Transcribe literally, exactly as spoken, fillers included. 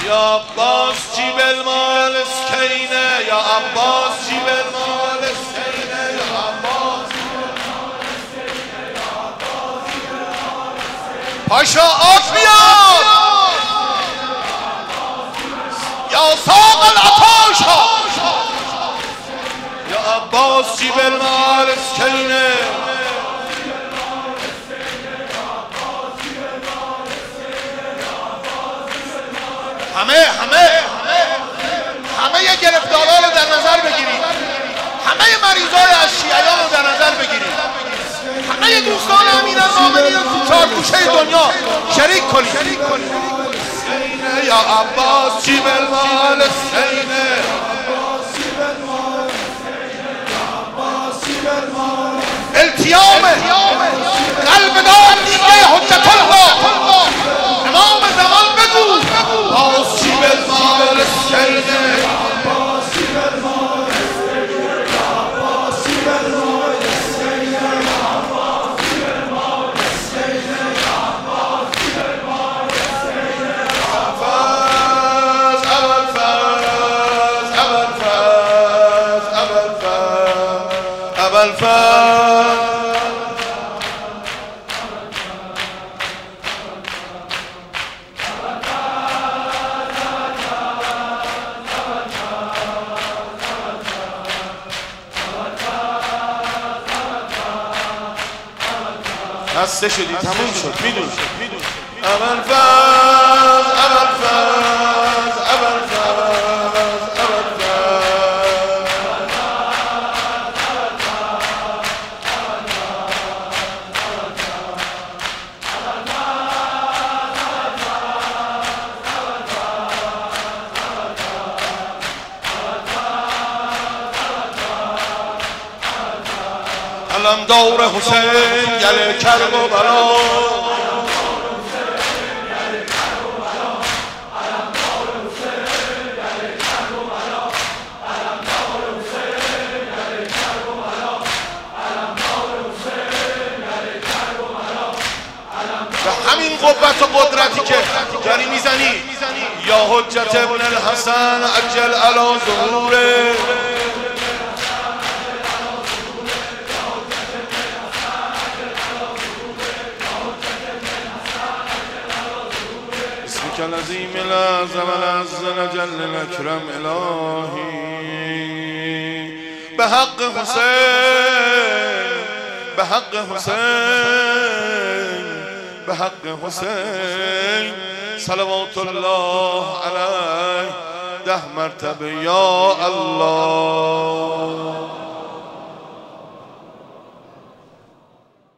یا عباس جیب المال اسکینه یا عباس جیب المال اسکینه یا عباس پاشا آب بیار یا ساق العطاشا یا عباس جیب المال اسکینه همه همه همه گرفتارا رو در نظر بگیرید، همه مریضای از شیعیان رو در نظر بگیرید، همه دوستان امیرالمومنین رو تو چهار گوشه دنیا شریک کنید. یا عباس جیب المال السینه التیام قلب دار دیگه حجت الله امام زمان بگو عباس جیب المال السینه خسته شدی تموم شد میدونی ابوالفضل ابوالفضل ابوالفضل علم دور حسین گل کرب و بلا به همین قوت و قدرتی که داری میزنی یا حجت ابن الحسن عجل علی ظهوره العظیم الأعظم العز الجل الأكرم الهی به حق حسین به حق حسین به حق حسین صلوات الله علیه ده مرتبه یا الله.